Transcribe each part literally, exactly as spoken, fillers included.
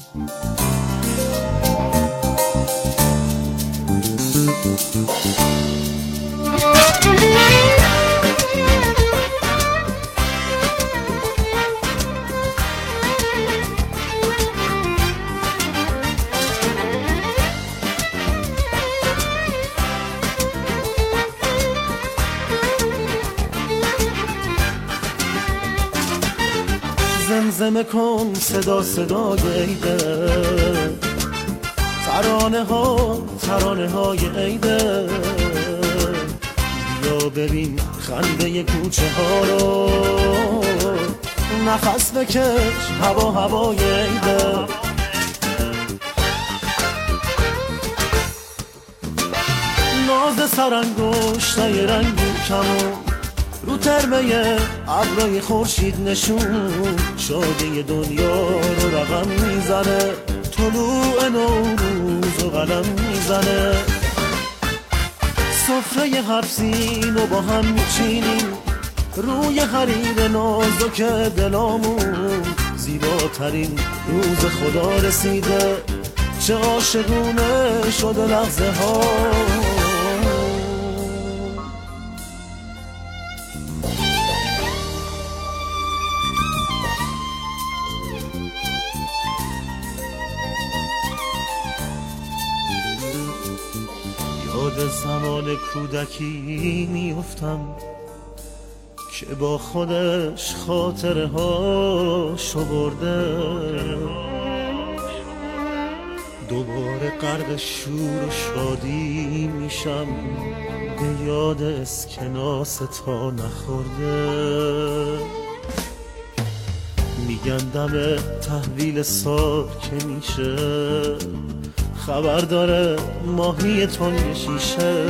زمزمه کن صدا صدای عیده، ترانه ها ترانه های عیده، بیا ببین خنده کوچه ها رو، نفس بکش هوا هوای عیده. ناز سرانگشتای رنگین کمون رو ترمه ابرای خورشید نشون، شادی دنیا رو رقم میزنه، طلوع نوروز و قلم میزنه. سفره حبسین و با هم میچینیم، روی حریر نازک دلامون، زیباترین روز خدا رسیده، چه عاشقونه شده لحظه ها. یاد زمان کودکی میافتم که با خودش خاطره ها شو برده، دوباره غرق شور و شادی میشم، به یاد اسکناس تا نخورده. میگن دم تحویل سال که میشه، خبر داره ماهی تنگ شیشه،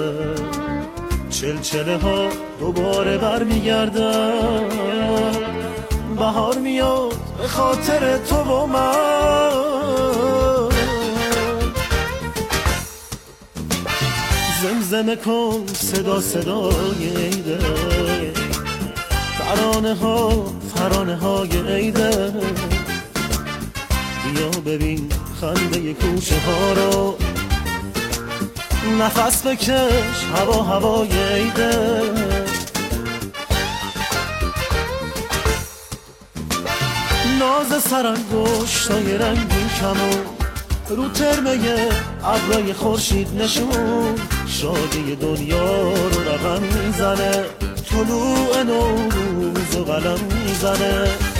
چلچله ها دوباره بر میگردن، بهار میاد به خاطر تو و من. زمزمه کن صدا صدای عیده، ترانه ها ترانه های عیده، بیا ببین خنده کوچه ها رو، نفس بکش هوا هوای عیده. ناز سرانگشتای رنگین کمون رو ترمه ابرای خورشید نشون، شادی دنیا رو رقم میزنه، طلوع نوروز و قلم میزنه.